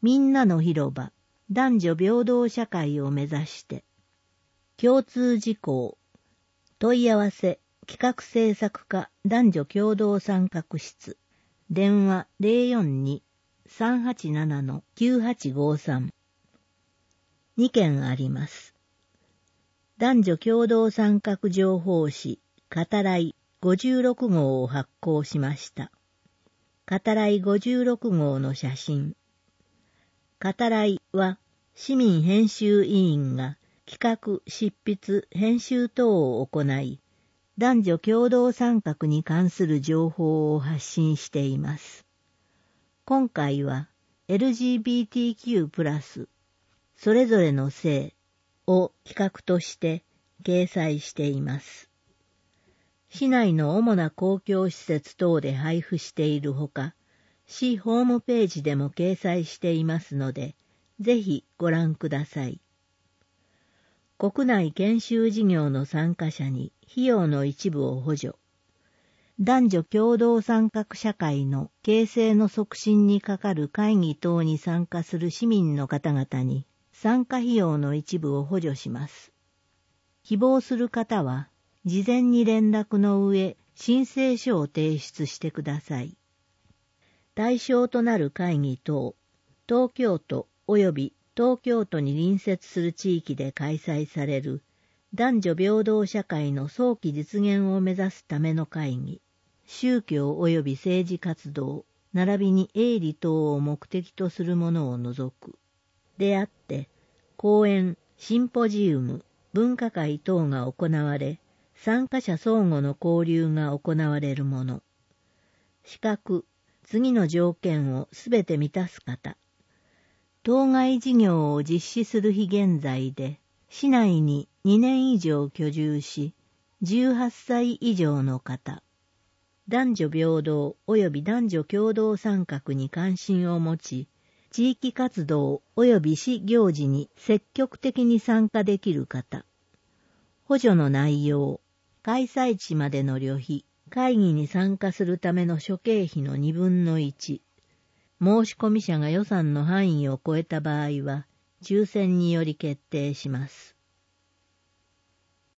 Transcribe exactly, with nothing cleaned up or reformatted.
みんなの広場、男女平等社会を目指して。共通事項、問い合わせ、企画制作課男女共同参画室、電話 ゼロよんに さんはちなな きゅうはちごさん。にけんあります。男女共同参画情報誌、語らいごじゅうろくごうを発行しました。語らいごじゅうろくごうの写真。語らいは市民編集委員が企画、執筆、編集等を行い、男女共同参画に関する情報を発信しています。今回は エルジービーティーキュー プラス、それぞれの性を企画として掲載しています。市内の主な公共施設等で配布しているほか、市ホームページでも掲載していますので、ぜひご覧ください。国内研修事業の参加者に費用の一部を補助。男女共同参画社会の形成の促進にかかる会議等に参加する市民の方々に参加費用の一部を補助します。希望する方は、事前に連絡の上、申請書を提出してください。対象となる会議等、東京都及び東京都に隣接する地域で開催される男女平等社会の早期実現を目指すための会議、宗教及び政治活動、並びに営利等を目的とするものを除く。であって、講演、シンポジウム、分科会等が行われ、参加者相互の交流が行われるもの。資格、次の条件をすべて満たす方。当該事業を実施する日現在で、市内ににねん以上居住し、じゅうはっさい以上の方。男女平等及び男女共同参画に関心を持ち、地域活動及び市行事に積極的に参加できる方。補助の内容、開催地までの旅費、会議に参加するための諸経費のにぶんのいち。申込者が予算の範囲を超えた場合は、抽選により決定します。